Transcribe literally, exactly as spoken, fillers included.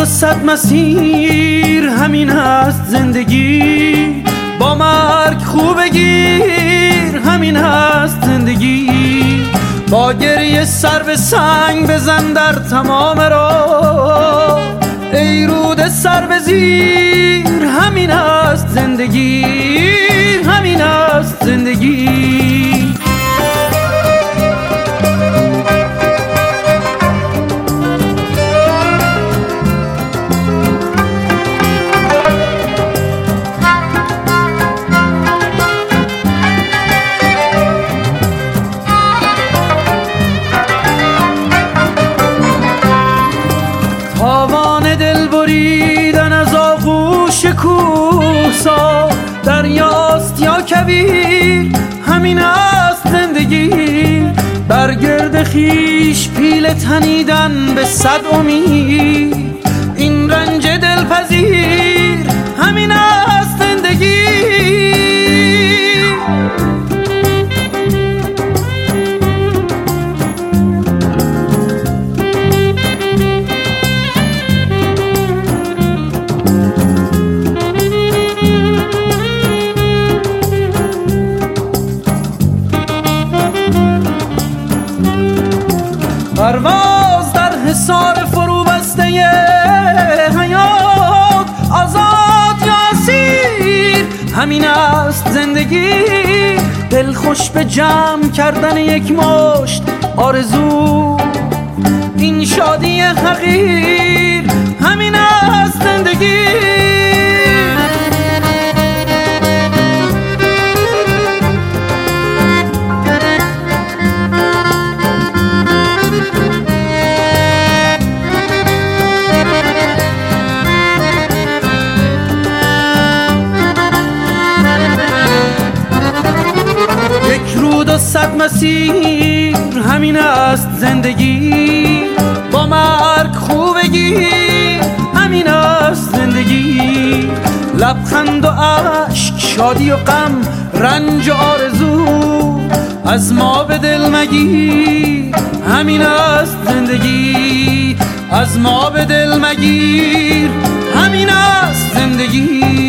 صد مسیر همین هست زندگی، با مرگ خوب گیر همین هست زندگی. با گریه سر به سنگ بزن در تمام راه، ای رود سر به زیر همین هست زندگی، همین هست زندگی. تاوان دل بریدن از آغوش کوهسار، دریاست یا کویر همین است زندگی. بر گرد خویش پیله تنیدن به صد امید، این رنج دلپذیر همین است زندگی. پرواز در حصار فرو بسته حیات، آزاد یا اسیر همین است زندگی. دل خوش به جمع کردن یک مشت آرزو، این شادی حقیر همین است زندگی. رود و صد مسیر همین است زندگی، با مرگ خوبگی همین است زندگی. لبخند و اشک، شادی و غم، رنج و آرزو، از ما به دل مگیر همین است زندگی، از ما به دل مگیر همین است زندگی.